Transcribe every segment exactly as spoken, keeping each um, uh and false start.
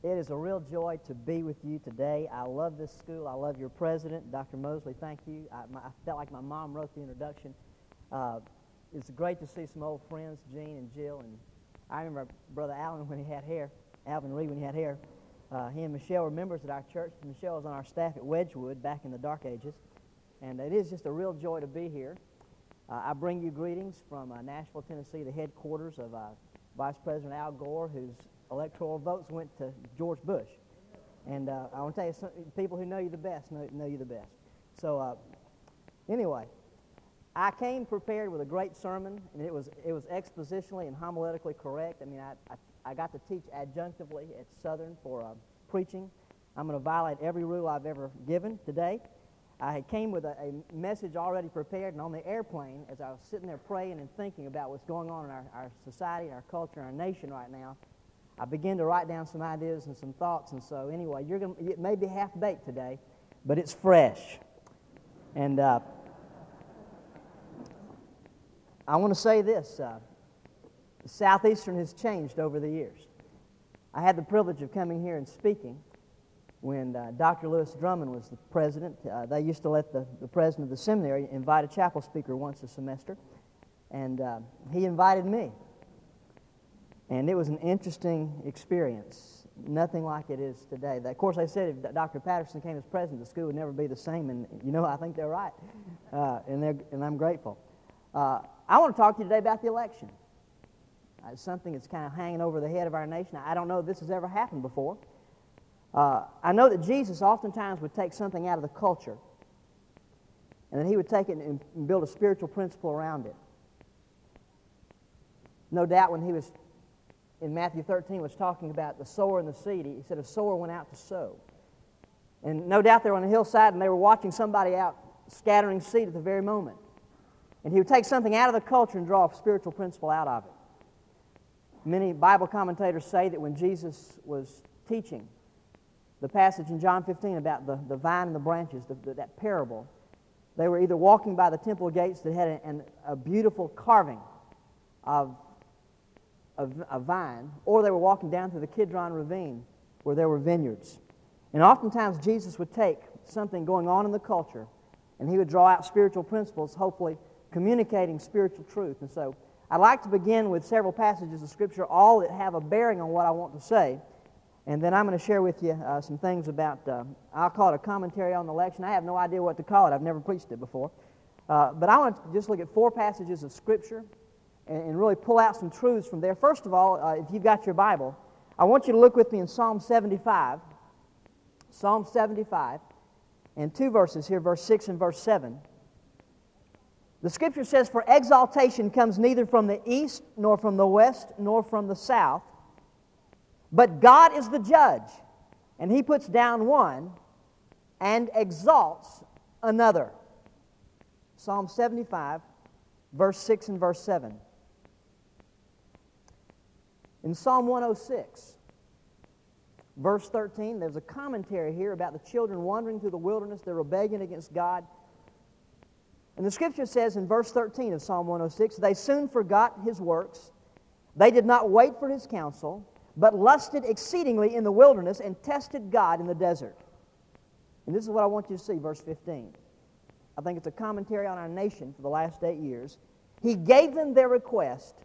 It is a real joy to be with you today. I love this school. I love your president, Doctor Mosley. Thank you. I, my, I felt like my mom wrote the introduction. Uh, it's great to see some old friends, Gene and Jill. And I remember Brother Alvin when he had hair, Alvin Reed when he had hair. Uh, he and Michelle were members at our church. Michelle was on our staff at Wedgwood back in the dark ages. And it is just a real joy to be here. Uh, I bring you greetings from uh, Nashville, Tennessee, the headquarters of uh, Vice President Al Gore, whose electoral votes went to George Bush. And uh, I want to tell you, some, people who know you the best know, know you the best. So uh, anyway, I came prepared with a great sermon, and it was it was expositionally and homiletically correct. I mean, I, I, I got to teach adjunctively at Southern for uh, preaching. I'm going to violate every rule I've ever given today. I came with a, a message already prepared, and on the airplane, as I was sitting there praying and thinking about what's going on in our, our society, our culture, our nation right now, I began to write down some ideas and some thoughts. And so anyway, you're gonna, it may be half-baked today, but it's fresh. And uh, I want to say this. Uh, Southeastern has changed over the years. I had the privilege of coming here and speaking when uh, Doctor Lewis Drummond was the president. Uh, they used to let the, the president of the seminary invite a chapel speaker once a semester, and uh, he invited me. And it was an interesting experience, nothing like it is today. Of course, they said if Doctor Patterson came as president, the school would never be the same, and you know, I think they're right, uh, and, they're, and I'm grateful. Uh, I want to talk to you today about the election. Uh, it's something that's kind of hanging over the head of our nation. I don't know if this has ever happened before. Uh, I know that Jesus oftentimes would take something out of the culture, and then he would take it and, and build a spiritual principle around it. No doubt when he was in Matthew thirteen was talking about the sower and the seed, he said a sower went out to sow. And no doubt they were on a hillside and they were watching somebody out scattering seed at the very moment. And he would take something out of the culture and draw a spiritual principle out of it. Many Bible commentators say that when Jesus was teaching the passage in John fifteen about the, the vine and the branches, the, the, that parable, they were either walking by the temple gates that had an, a beautiful carving of A, a vine, or they were walking down through the Kidron Ravine where there were vineyards. And oftentimes Jesus would take something going on in the culture and he would draw out spiritual principles, hopefully communicating spiritual truth. And so I'd like to begin with several passages of Scripture, all that have a bearing on what I want to say. And then I'm going to share with you uh, some things about, uh, I'll call it a commentary on the election. I have no idea what to call it. I've never preached it before. Uh, but I want to just look at four passages of Scripture and really pull out some truths from there. First of all, uh, if you've got your Bible, I want you to look with me in Psalm seventy-five. Psalm seventy-five, and two verses here, verse six and verse seven. The Scripture says, "For exaltation comes neither from the east, nor from the west, nor from the south, but God is the judge, and He puts down one and exalts another." Psalm seventy-five, verse six and verse seven. In Psalm one oh six, verse thirteen, there's a commentary here about the children wandering through the wilderness, their rebellion against God. And the Scripture says in verse thirteen of Psalm one oh six, "They soon forgot His works. They did not wait for His counsel, but lusted exceedingly in the wilderness and tested God in the desert." And this is what I want you to see, verse fifteen. I think it's a commentary on our nation for the last eight years. "He gave them their request,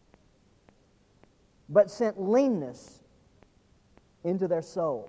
but sent leanness into their soul."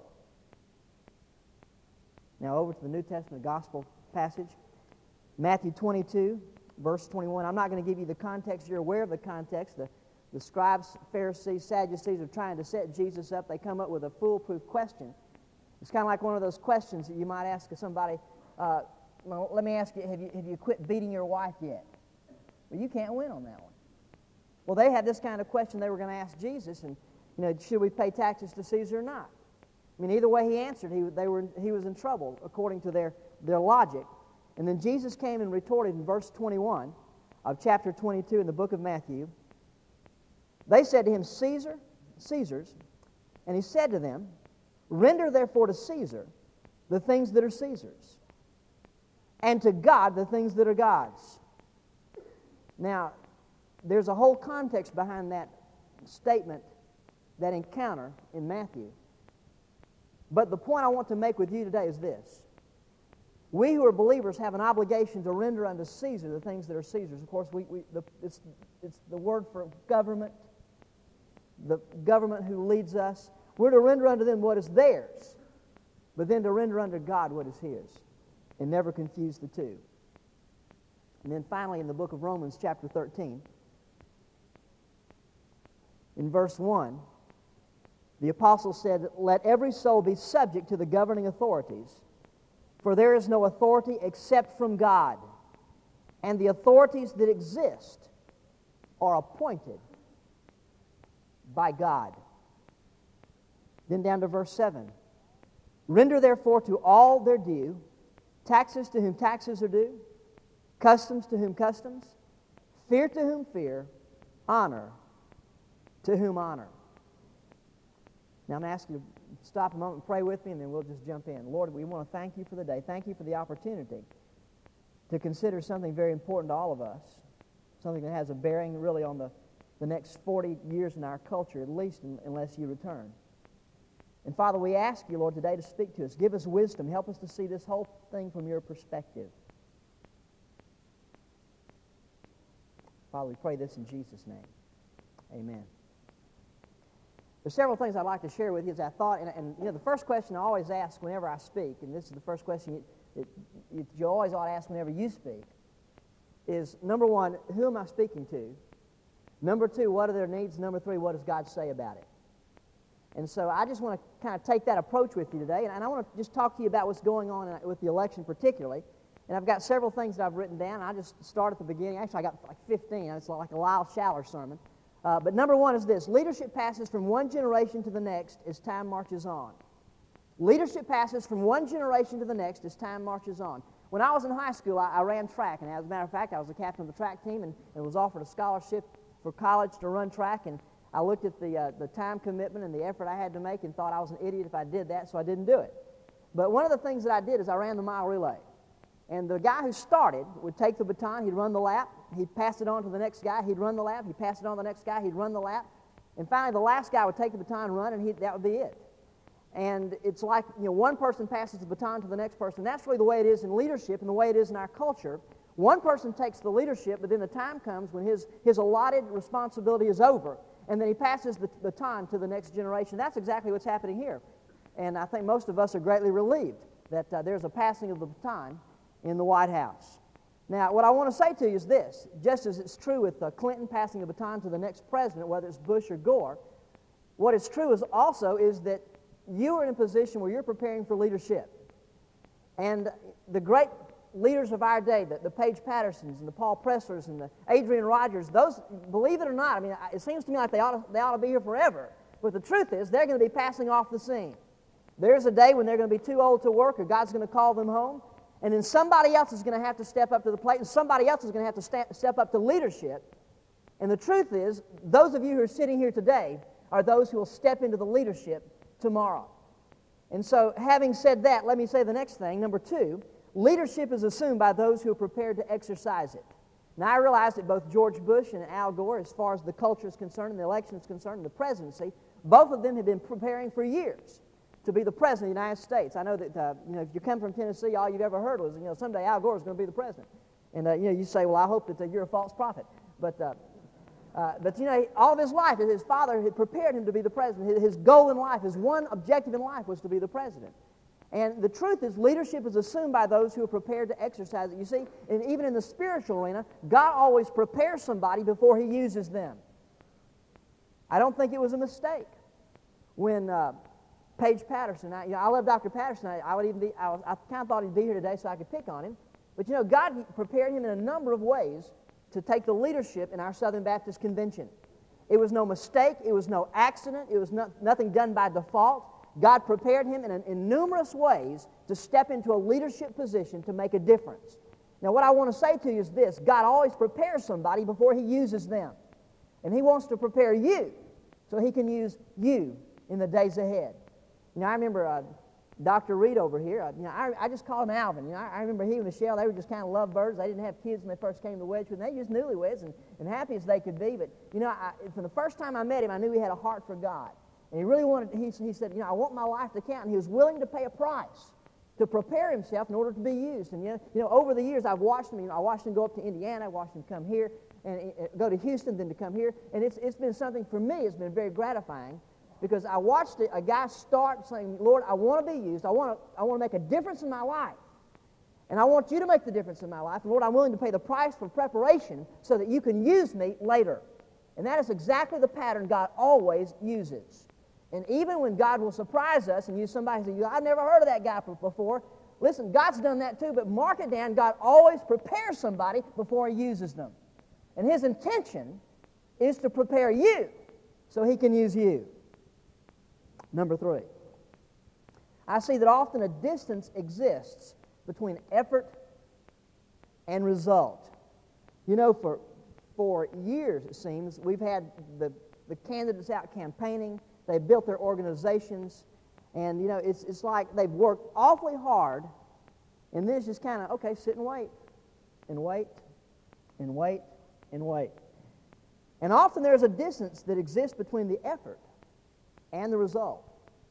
Now over to the New Testament Gospel passage. Matthew twenty-two, verse twenty-one. I'm not going to give you the context. You're aware of the context. The, the scribes, Pharisees, Sadducees are trying to set Jesus up. They come up with a foolproof question. It's kind of like one of those questions that you might ask somebody, uh, well, let me ask you, have you, have you quit beating your wife yet? Well, you can't win on that one. Well, they had this kind of question they were going to ask Jesus, and, you know, should we pay taxes to Caesar or not? I mean, either way he answered, he, they were, he was in trouble according to their, their logic. And then Jesus came and retorted in verse twenty-one of chapter twenty-two in the book of Matthew. They said to him, "Caesar, Caesar's." And he said to them, "Render therefore to Caesar the things that are Caesar's, and to God the things that are God's." Now, there's a whole context behind that statement, that encounter in Matthew. But the point I want to make with you today is this. We who are believers have an obligation to render unto Caesar the things that are Caesar's. Of course, we, we, the, it's, it's the word for government, the government who leads us. We're to render unto them what is theirs, but then to render unto God what is His, and never confuse the two. And then finally in the book of Romans chapter thirteen, in verse one, the apostle said, "Let every soul be subject to the governing authorities, for there is no authority except from God, and the authorities that exist are appointed by God." Then down to verse seven. "Render therefore to all their due, taxes to whom taxes are due, customs to whom customs, fear to whom fear, honor to whom honor." Now I'm going to ask you to stop a moment and pray with me, and then we'll just jump in. Lord, we want to thank You for the day. Thank You for the opportunity to consider something very important to all of us, something that has a bearing really on the, the next forty years in our culture, at least in, unless You return. And Father, we ask You, Lord, today to speak to us. Give us wisdom. Help us to see this whole thing from Your perspective. Father, we pray this in Jesus' name. Amen. There's several things I'd like to share with you as I thought, and, and you know, the first question I always ask whenever I speak, and this is the first question you, that you, you always ought to ask whenever you speak, is number one, who am I speaking to? Number two, what are their needs? Number three, what does God say about it? And so I just want to kind of take that approach with you today, and I want to just talk to you about what's going on with the election particularly. And I've got several things that I've written down. I just start at the beginning. Actually, I got like fifteen. It's like a Lyle Schaller sermon. Uh, but number one is this. Leadership passes from one generation to the next as time marches on. Leadership passes from one generation to the next as time marches on. When I was in high school, I, I ran track, and as a matter of fact, I was the captain of the track team and, and was offered a scholarship for college to run track, and I looked at the, uh, the time commitment and the effort I had to make and thought I was an idiot if I did that, so I didn't do it. But one of the things that I did is I ran the mile relay. And the guy who started would take the baton, he'd run the lap, he'd pass it on to the next guy, he'd run the lap, he'd pass it on to the next guy, he'd run the lap, and finally the last guy would take the baton and run, and he, that would be it. And it's like, you know, one person passes the baton to the next person. That's really the way it is in leadership and the way it is in our culture. One person takes the leadership, but then the time comes when his, his allotted responsibility is over, and then he passes the baton to the next generation. That's exactly what's happening here. And I think most of us are greatly relieved that uh, there's a passing of the baton in the White House. Now, what I want to say to you is this. Just as it's true with uh, Clinton passing the baton to the next president, whether it's Bush or Gore, what is true is also is that you are in a position where you're preparing for leadership. And the great leaders of our day, the, the Paige Pattersons and the Paul Presslers and the Adrian Rogers, those, believe it or not, I mean, it seems to me like they ought to, they ought to be here forever. But the truth is, they're going to be passing off the scene. There's a day when they're going to be too old to work, or God's going to call them home, and then somebody else is going to have to step up to the plate, and somebody else is going to have to sta- step up to leadership. And the truth is, those of you who are sitting here today are those who will step into the leadership tomorrow. And so, having said that, let me say the next thing. Number two, leadership is assumed by those who are prepared to exercise it. Now, I realize that both George Bush and Al Gore, as far as the culture is concerned, and the election is concerned, and the presidency, both of them have been preparing for years to be the president of the United States. I know that, uh, you know, if you come from Tennessee, all you've ever heard was, you know, someday Al Gore is going to be the president. And, uh, you know, you say, well, I hope that uh, you're a false prophet. But, uh, uh, but, you know, all of his life, his father had prepared him to be the president. His, his goal in life, his one objective in life was to be the president. And the truth is, leadership is assumed by those who are prepared to exercise it. You see, and even in the spiritual arena, God always prepares somebody before He uses them. I don't think it was a mistake when uh, Paige Patterson, I, you know, I love Doctor Patterson. I, I would even be, I, was, I kind of thought he'd be here today so I could pick on him. But you know, God prepared him in a number of ways to take the leadership in our Southern Baptist Convention. It was no mistake. It was no accident. It was not, nothing done by default. God prepared him in, an, in numerous ways to step into a leadership position to make a difference. Now, what I want to say to you is this. God always prepares somebody before He uses them. And He wants to prepare you so He can use you in the days ahead. You know, I remember uh, Doctor Reed over here. Uh, you know, I, I just called him Alvin. You know, I, I remember he and Michelle, they were just kind of lovebirds. They didn't have kids when they first came to Wedgwood. They were just newlyweds and, and happy as they could be. But, you know, I, from the first time I met him, I knew he had a heart for God. And he really wanted, he, he said, you know, I want my life to count. And he was willing to pay a price to prepare himself in order to be used. And, you know, you know over the years, I've watched him. You know, I watched him go up to Indiana. I watched him come here and uh, go to Houston, then to come here. And it's, it's been something for me. It's been very gratifying because I watched a guy start saying, Lord, I want to be used. I want to, I want to make a difference in my life. And I want you to make the difference in my life. And Lord, I'm willing to pay the price for preparation so that you can use me later. And that is exactly the pattern God always uses. And even when God will surprise us and use somebody and say, I've never heard of that guy before. Listen, God's done that too, but mark it down, God always prepares somebody before he uses them. And his intention is to prepare you so he can use you. Number three, I see that often a distance exists between effort and result. You know, for, for years, it seems, we've had the, the candidates out campaigning. They've built their organizations, and, you know, it's, it's like they've worked awfully hard, and then it's just kind of, okay, sit and wait, and wait, and wait, and wait. And often there's a distance that exists between the effort and the result.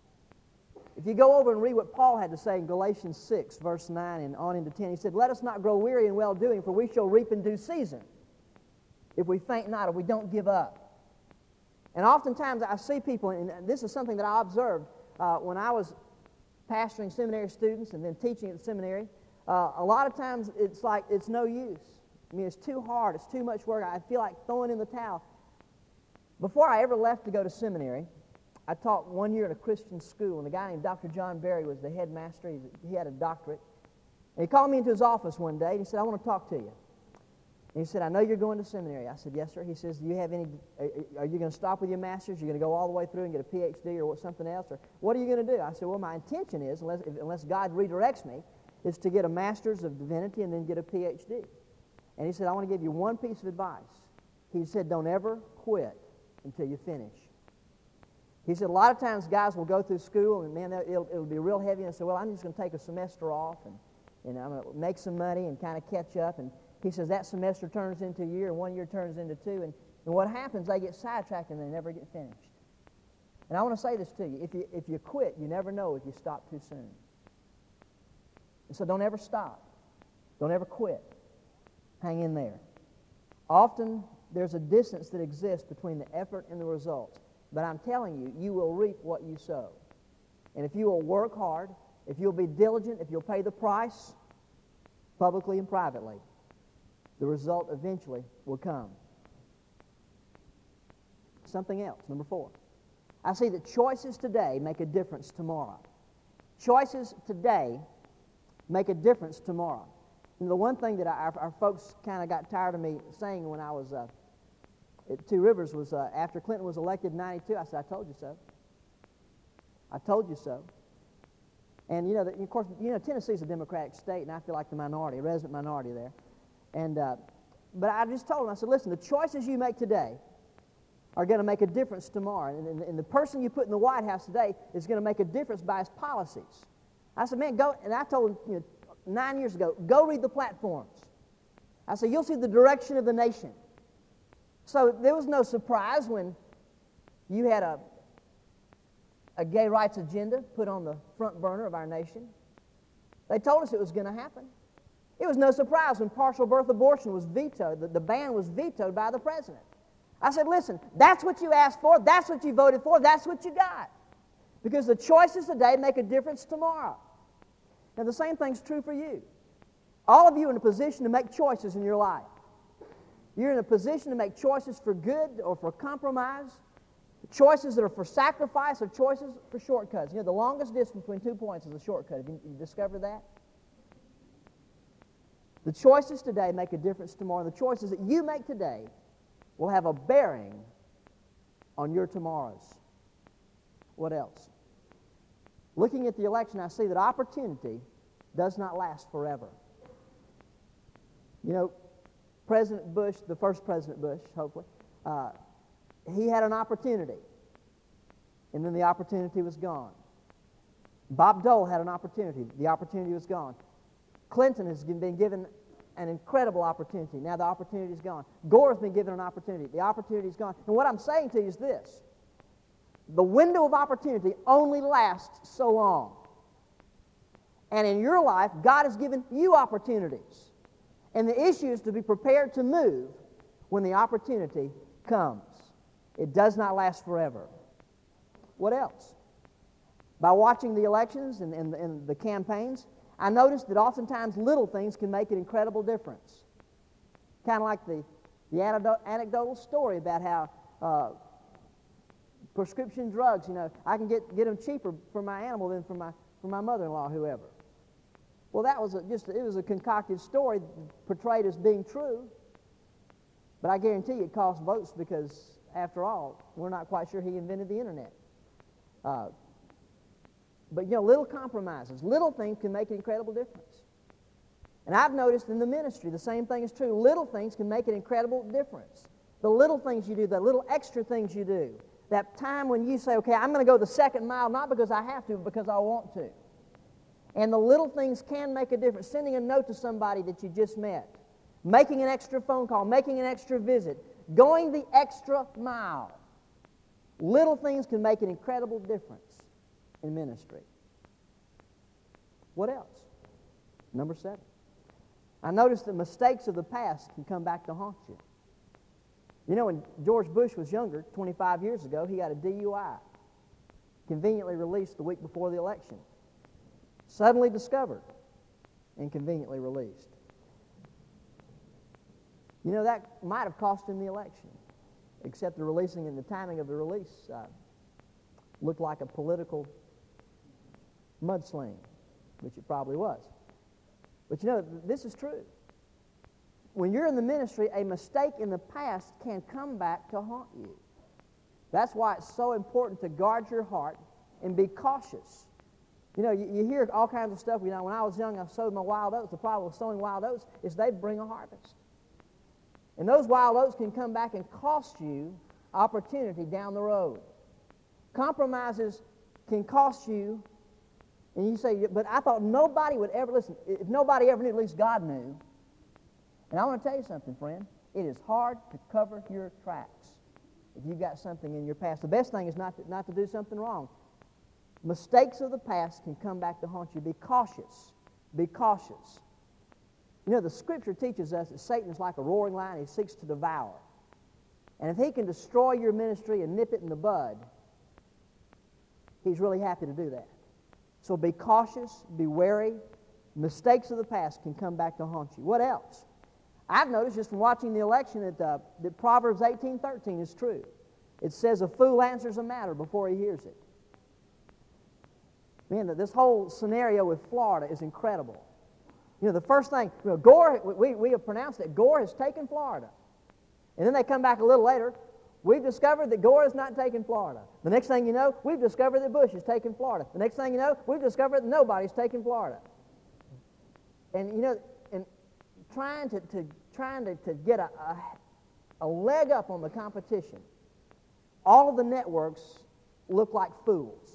If you go over and read what Paul had to say in Galatians six, verse nine and on into ten, he said, let us not grow weary in well-doing, for we shall reap in due season, if we faint not, if we don't give up. And oftentimes I see people, and this is something that I observed uh, when I was pastoring seminary students and then teaching at the seminary. Uh, a lot of times it's like it's no use. I mean, it's too hard. It's too much work. I feel like throwing in the towel. Before I ever left to go to seminary, I taught one year at a Christian school, and a guy named Doctor John Berry was the headmaster. He, he had a doctorate. And he called me into his office one day, and he said, I want to talk to you. And he said, I know you're going to seminary. I said, yes, sir. He says, do you have any, are you going to stop with your master's? You're going to go all the way through and get a P H D or something else? Or what are you going to do? I said, well, my intention is, unless, unless God redirects me, is to get a master's of divinity and then get a P H D. And he said, I want to give you one piece of advice. He said, don't ever quit until you finish. He said, a lot of times guys will go through school and, man, it'll, it'll be real heavy. And I said, well, I'm just going to take a semester off and, and I'm going to make some money and kind of catch up. And he says that semester turns into a year and one year turns into two. And, and what happens, they get sidetracked and they never get finished. And I want to say this to you. If you, if you quit, you never know if you stop too soon. And so don't ever stop. Don't ever quit. Hang in there. Often there's a distance that exists between the effort and the results. But I'm telling you, you will reap what you sow. And if you will work hard, if you'll be diligent, if you'll pay the price, publicly and privately, the result eventually will come. Something else, number four. I see that choices today make a difference tomorrow. Choices today make a difference tomorrow. And the one thing that our, our folks kind of got tired of me saying when I was uh, at Two Rivers was uh, after Clinton was elected in ninety-two, I said, I told you so. I told you so. And, you know, the, of course, you know, Tennessee's a Democratic state, and I feel like the minority, a resident minority there. And, uh, but I just told him, I said, listen, the choices you make today are going to make a difference tomorrow. And, and, and the person you put in the White House today is going to make a difference by his policies. I said, man, go, and I told him, you know, nine years ago, go read the platforms. I said, you'll see the direction of the nation. So there was no surprise when you had a, a gay rights agenda put on the front burner of our nation. They told us it was going to happen. It was no surprise when partial birth abortion was vetoed, the, the ban was vetoed by the president. I said, listen, that's what you asked for, that's what you voted for, that's what you got. Because the choices today make a difference tomorrow. Now, the same thing's true for you. All of you are in a position to make choices in your life. You're in a position to make choices for good or for compromise, choices that are for sacrifice or choices for shortcuts. You know, the longest distance between two points is a shortcut. Have you, you discovered that? The choices today make a difference tomorrow. The choices that you make today will have a bearing on your tomorrows. What else? Looking at the election, I see that opportunity does not last forever. You know, President Bush, the first President Bush, hopefully, uh, he had an opportunity, and then the opportunity was gone. Bob Dole had an opportunity. The opportunity was gone. Clinton has been given an incredible opportunity. Now the opportunity is gone. Gore has been given an opportunity. The opportunity is gone. And what I'm saying to you is this. the window of opportunity only lasts so long. And in your life, God has given you opportunities. And the issue is to be prepared to move when the opportunity comes. It does not last forever. What else? By watching the elections and, and, and the campaigns, I noticed that oftentimes little things can make an incredible difference. Kind of like the, the anecdotal story about how uh, prescription drugs, you know, I can get, get them cheaper for my animal than for my, for my mother-in-law, whoever. Well, that was a, just, it was a concocted story portrayed as being true. But I guarantee you it cost votes because, after all, we're not quite sure he invented the internet. Uh, but, you know, little compromises, little things can make an incredible difference. And I've noticed in the ministry the same thing is true. Little things can make an incredible difference. The little things you do, the little extra things you do, that time when you say, okay, I'm going to go the second mile, not because I have to, but because I want to. And the little things can make a difference. Sending a note to somebody that you just met, making an extra phone call, making an extra visit, going the extra mile. Little things can make an incredible difference in ministry. What else? Number seven. I noticed that mistakes of the past can come back to haunt you. You know, when George Bush was younger, twenty-five years ago, he got a D U I, conveniently released the week before the election. Suddenly discovered and conveniently released. You know, that might have cost him the election, except the releasing and the timing of the release uh, looked like a political mudsling, which it probably was. But you know, this is true. When you're in the ministry, a mistake in the past can come back to haunt you. That's why it's so important to guard your heart and be cautious. You know, you, you hear all kinds of stuff. You know, when I was young, I sowed my wild oats. The problem with sowing wild oats is they bring a harvest. And those wild oats can come back and cost you opportunity down the road. Compromises can cost you, and you say, but I thought nobody would ever, listen, if nobody ever knew, at least God knew. And I want to tell you something, friend. It is hard to cover your tracks if you've got something in your past. The best thing is not to, not to do something wrong. Mistakes of the past can come back to haunt you. Be cautious. Be cautious. You know, the Scripture teaches us that Satan is like a roaring lion. He seeks to devour. And if he can destroy your ministry and nip it in the bud, he's really happy to do that. So be cautious. Be wary. Mistakes of the past can come back to haunt you. What else? I've noticed just from watching the election that, uh, that Proverbs eighteen thirteen is true. It says a fool answers a matter before he hears it. Man, this whole scenario with Florida is incredible. You know, the first thing, you know, Gore, we, we have pronounced that Gore has taken Florida. And then they come back a little later, we've discovered that Gore has not taken Florida. The next thing you know, we've discovered that Bush has taken Florida. The next thing you know, we've discovered that nobody's taken Florida. And, you know, and trying to, to, trying to, to get a, a, a leg up on the competition, all of the networks look like fools.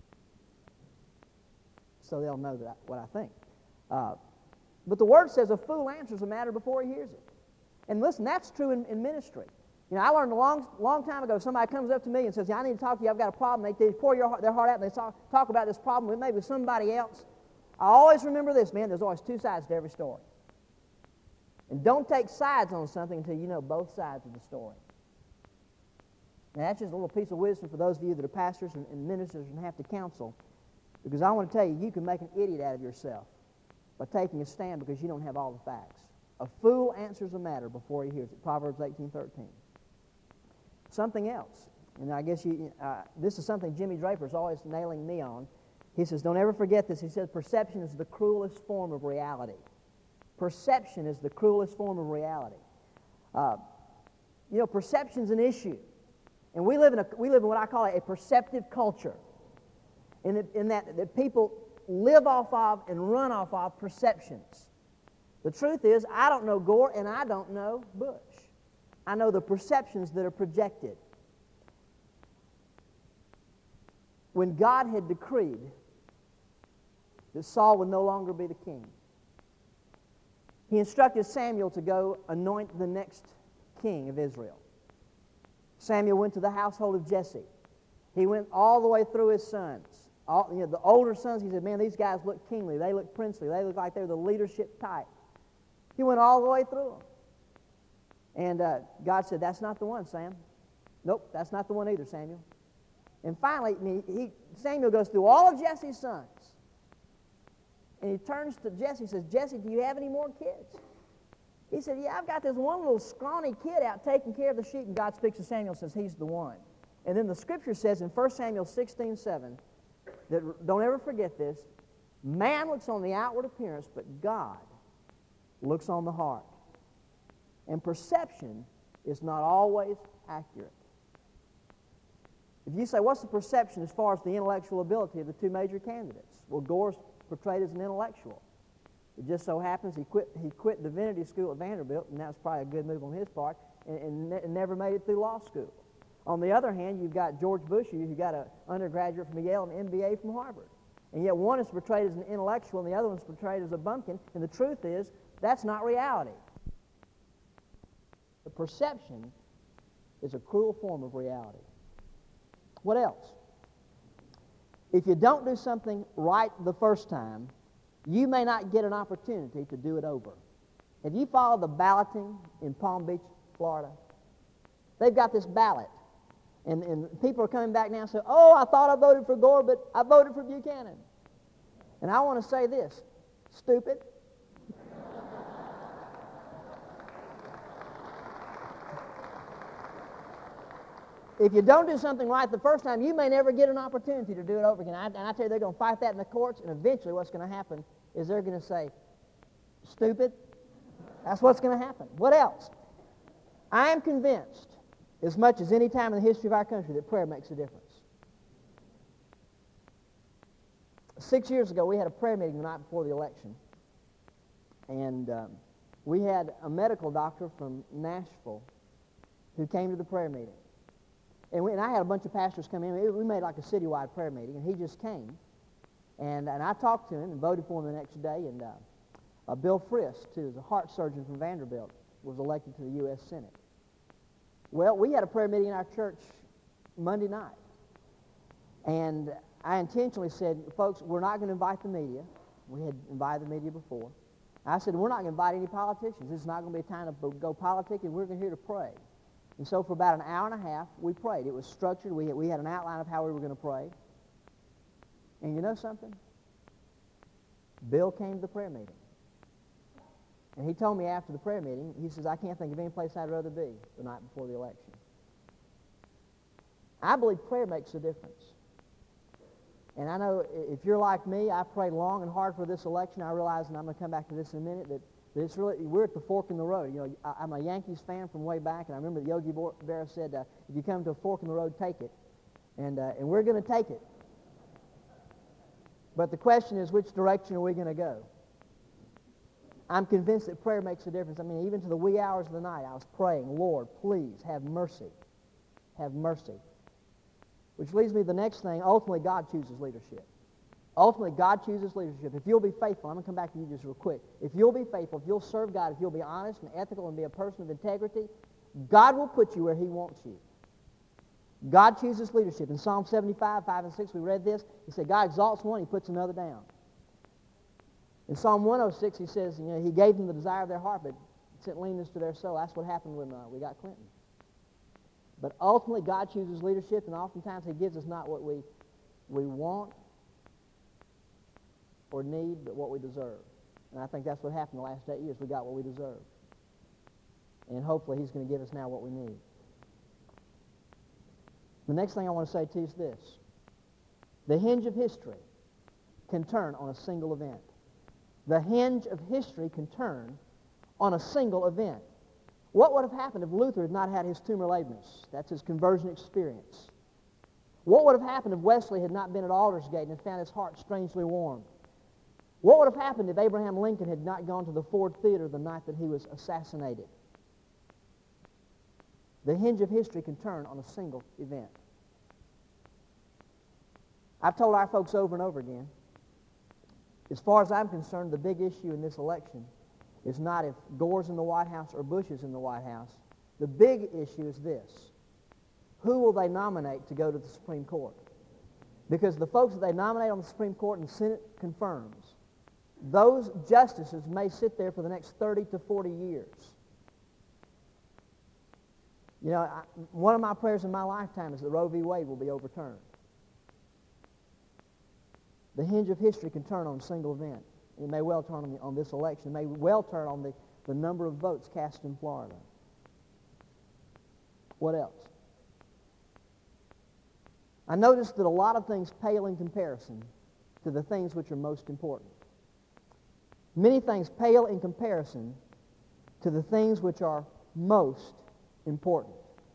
So they'll know that what I think. Uh, but the Word says a fool answers a matter before he hears it. And listen, that's true in, in ministry. You know, I learned a long, long time ago, somebody comes up to me and says, yeah, I need to talk to you, I've got a problem. They, they pour your heart, their heart out and they talk, talk about this problem with maybe somebody else. I always remember this, man, there's always two sides to every story. And don't take sides on something until you know both sides of the story. Now, that's just a little piece of wisdom for those of you that are pastors and, and ministers and have to counsel. Because I want to tell you, you can make an idiot out of yourself by taking a stand because you don't have all the facts. A fool answers a matter before he hears it. Proverbs eighteen thirteen. Something else, and I guess you, uh, this is something Jimmy Draper is always nailing me on. He says, don't ever forget this. He says, perception is the cruelest form of reality. Perception is the cruelest form of reality. Uh, you know, perception's an issue. And we live in, a, we live in what I call a perceptive culture. In, it, in that, that people live off of and run off of perceptions. The truth is, I don't know Gore and I don't know Bush. I know the perceptions that are projected. When God had decreed that Saul would no longer be the king, he instructed Samuel to go anoint the next king of Israel. Samuel went to the household of Jesse. He went all the way through his sons. All, you know, the older sons, he said, man, these guys look kingly. They look princely. They look like they're the leadership type. He went all the way through them. And uh, God said, that's not the one, Sam. Nope, that's not the one either, Samuel. And finally, he, he, Samuel goes through all of Jesse's sons. And he turns to Jesse and says, Jesse, do you have any more kids? He said, yeah, I've got this one little scrawny kid out taking care of the sheep. And God speaks to Samuel and says, he's the one. And then the scripture says in First Samuel sixteen seven, that, don't ever forget this, man looks on the outward appearance, but God looks on the heart. And perception is not always accurate. If you say, what's the perception as far as the intellectual ability of the two major candidates? Well, Gore's portrayed as an intellectual. It just so happens he quit, he quit divinity school at Vanderbilt, and that was probably a good move on his part, and, and, ne- and never made it through law school. On the other hand, you've got George Bush, who got an undergraduate from Yale and an M B A from Harvard. And yet one is portrayed as an intellectual, and the other one's portrayed as a bumpkin, and the truth is, that's not reality. The perception is a cruel form of reality. What else? If you don't do something right the first time, you may not get an opportunity to do it over. Have you followed the balloting in Palm Beach, Florida? They've got this ballot, and, and people are coming back now and saying, oh, I thought I voted for Gore, but I voted for Buchanan. And I want to say this, stupid. If you don't do something right the first time, you may never get an opportunity to do it over again. I, and I tell you, they're going to fight that in the courts, and eventually what's going to happen is they're going to say, stupid. That's what's going to happen. What else? I am convinced, as much as any time in the history of our country, that prayer makes a difference. Six years ago, we had a prayer meeting the night before the election, and um, we had a medical doctor from Nashville who came to the prayer meeting. And, we, and I had a bunch of pastors come in. We made like a citywide prayer meeting, and he just came. And, and I talked to him and voted for him the next day. And uh, uh, Bill Frist, who is a heart surgeon from Vanderbilt, was elected to the U S Senate. Well, we had a prayer meeting in our church Monday night. And I intentionally said, folks, we're not going to invite the media. We had invited the media before. I said, we're not going to invite any politicians. This is not going to be a time to go politicking. We're going to here to pray. And so for about an hour and a half, we prayed. It was structured. We had, we had an outline of how we were going to pray. And you know something? Bill came to the prayer meeting. And he told me after the prayer meeting, he says, I can't think of any place I'd rather be the night before the election. I believe prayer makes a difference. And I know if you're like me, I prayed long and hard for this election. I realize, and I'm going to come back to this in a minute, that But it's really, we're at the fork in the road. You know, I, I'm a Yankees fan from way back, and I remember that Yogi Berra said, uh, if you come to a fork in the road, take it. And, uh, and we're going to take it. But the question is, which direction are we going to go? I'm convinced that prayer makes a difference. I mean, even to the wee hours of the night, I was praying, Lord, please have mercy. Have mercy. Which leads me to the next thing. Ultimately, God chooses leadership. Ultimately, God chooses leadership. If you'll be faithful, I'm going to come back to you just real quick. If you'll be faithful, if you'll serve God, if you'll be honest and ethical and be a person of integrity, God will put you where He wants you. God chooses leadership. In Psalm seventy-five, five and six, we read this. He said, God exalts one, He puts another down. In Psalm one oh six, He says, you know, He gave them the desire of their heart, but sent leanness to their soul. That's what happened when uh, we got Clinton. But ultimately, God chooses leadership, and oftentimes He gives us not what we, we want or need, but what we deserve. And I think that's what happened the last eight years. We got what we deserve. And hopefully He's going to give us now what we need. The next thing I want to say to you is this. The hinge of history can turn on a single event. The hinge of history can turn on a single event. What would have happened if Luther had not had his tumor labnus? That's his conversion experience. What would have happened if Wesley had not been at Aldersgate and had found his heart strangely warmed? What would have happened if Abraham Lincoln had not gone to the Ford Theater the night that he was assassinated? The hinge of history can turn on a single event. I've told our folks over and over again, as far as I'm concerned, the big issue in this election is not if Gore's in the White House or Bush is in the White House. The big issue is this. who will they nominate to go to the Supreme Court? Because the folks that they nominate on the Supreme Court and the Senate confirms, those justices may sit there for the next thirty to forty years. You know, I, one of my prayers in my lifetime is that Roe v. Wade will be overturned. The hinge of history can turn on a single event. It may well turn on, the, on this election. It may well turn on the, the number of votes cast in Florida. What else? I noticed that a lot of things pale in comparison to the things which are most important. Many things pale in comparison to the things which are most important.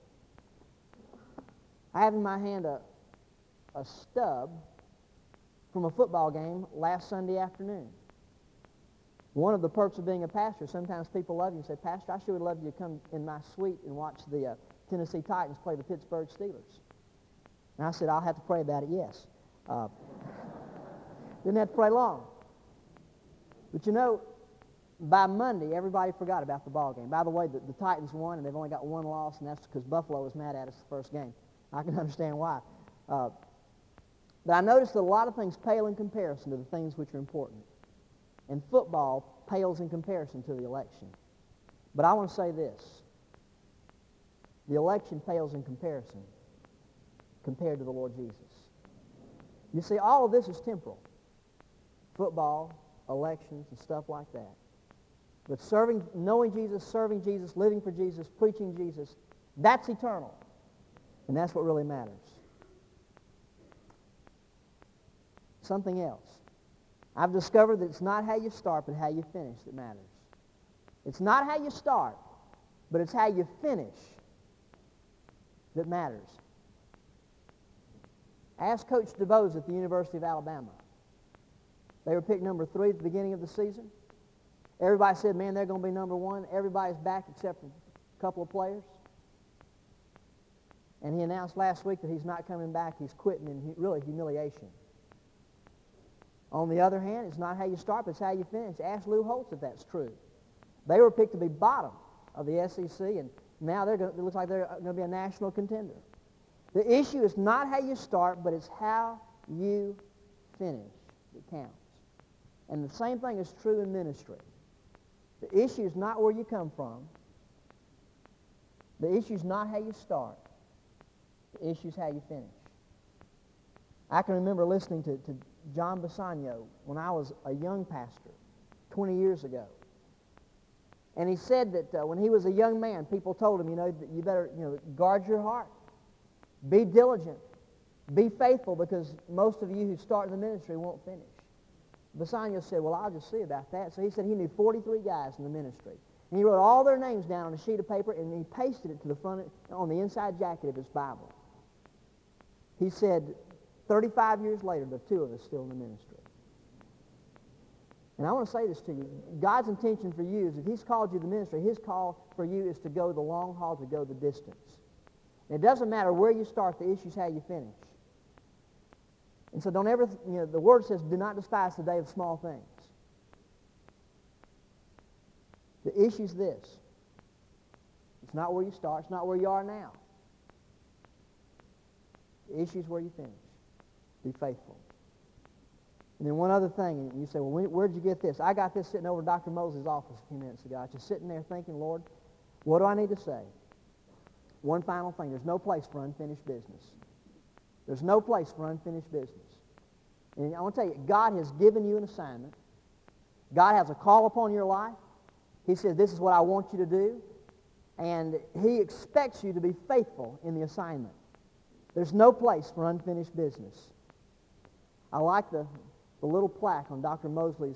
I have in my hand a, a stub from a football game last Sunday afternoon. One of the perks of being a pastor, sometimes people love you and say, Pastor, I sure would love you to come in my suite and watch the uh, Tennessee Titans play the Pittsburgh Steelers. And I said, I'll have to pray about it, yes. Uh, didn't have to pray long. But you know, by Monday, everybody forgot about the ball game. By the way, the, the Titans won, and they've only got one loss, and that's because Buffalo was mad at us the first game. I can understand why. Uh, but I noticed that a lot of things pale in comparison to the things which are important. And football pales in comparison to the election. But I want to say this. The election pales in comparison compared to the Lord Jesus. You see, all of this is temporal. Football, elections, and stuff like that. But serving, knowing Jesus, serving Jesus, living for Jesus, preaching Jesus, that's eternal. And that's what really matters. Something else. I've discovered that it's not how you start, but how you finish that matters. It's not how you start, but it's how you finish that matters. Ask Coach DeBose at the University of Alabama. They were picked number three at the beginning of the season. Everybody said, man, they're going to be number one. Everybody's back except for a couple of players. And he announced last week that he's not coming back. He's quitting in hu- really humiliation. On the other hand, it's not how you start, but it's how you finish. Ask Lou Holtz if that's true. They were picked to be bottom of the S E C, and now they're going to, it looks like they're going to be a national contender. The issue is not how you start, but it's how you finish that counts. And the same thing is true in ministry. The issue is not where you come from. The issue is not how you start. The issue is how you finish. I can remember listening to, to John Bassanio when I was a young pastor twenty years ago. And he said that uh, when he was a young man, people told him, you know, that you better, you know, guard your heart. Be diligent. Be faithful, because most of you who start in the ministry won't finish. Bassanio said, well, I'll just see about that. So he said he knew forty-three guys in the ministry. And he wrote all their names down on a sheet of paper, and he pasted it to the front, on the inside jacket of his Bible. He said, thirty-five years later, the two of us still in the ministry. And I want to say this to you. God's intention for you is, if he's called you to the ministry, his call for you is to go the long haul, to go the distance. And it doesn't matter where you start, the issue is how you finish. And so don't ever, you know, the Word says, do not despise the day of small things. The issue is this. It's not where you start. It's not where you are now. The issue is where you finish. Be faithful. And then one other thing, and you say, well, when, where did you get this? I got this sitting over Doctor Mosley's office a few minutes ago. I was just sitting there thinking, Lord, what do I need to say? One final thing. There's no place for unfinished business. There's no place for unfinished business. And I want to tell you, God has given you an assignment. God has a call upon your life. He says, this is what I want you to do. And he expects you to be faithful in the assignment. There's no place for unfinished business. I like the, the little plaque on Doctor Mosley's,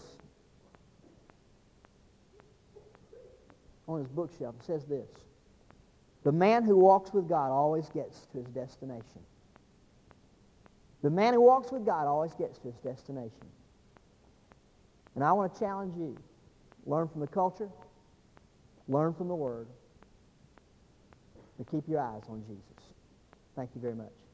on his bookshelf. It says this: the man who walks with God always gets to his destination. The man who walks with God always gets to his destination. And I want to challenge you. Learn from the culture. Learn from the Word. But keep your eyes on Jesus. Thank you very much.